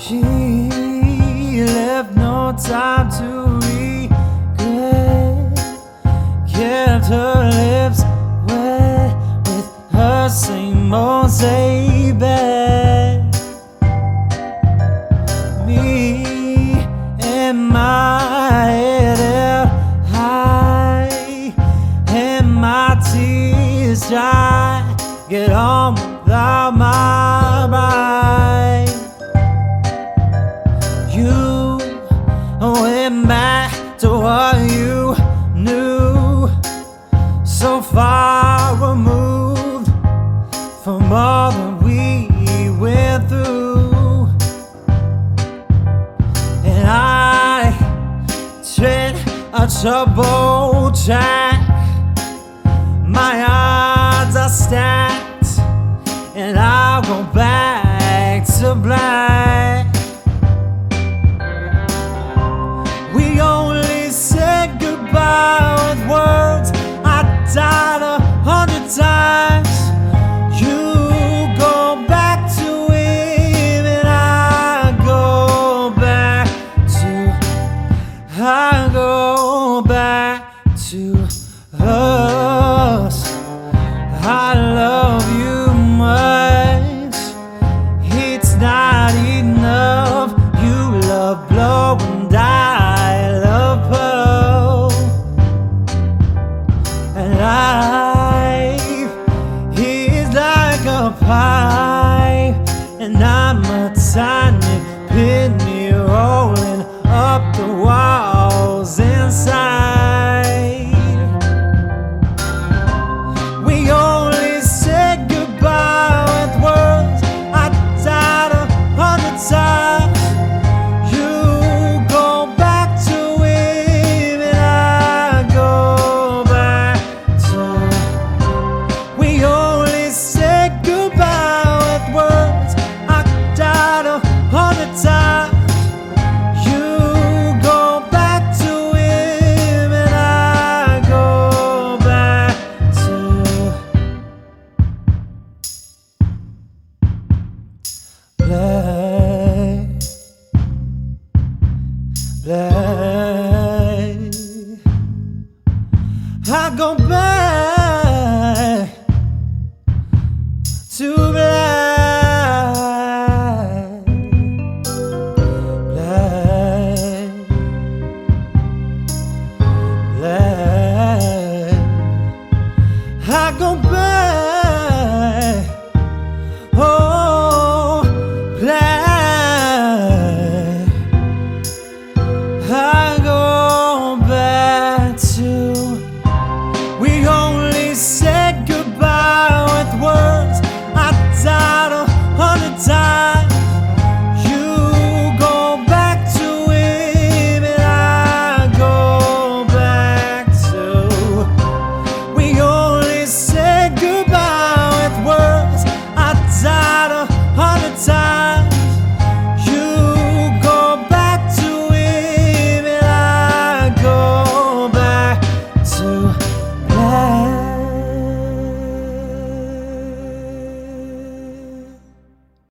She left no time to regret, kept her lips wet with her same old say bet. Me and my head held high and my tears dry, get on without my bride. You went back to what you knew, so far removed from all that we went through. And I tread a troubled track, my odds are stacked, and I'll go back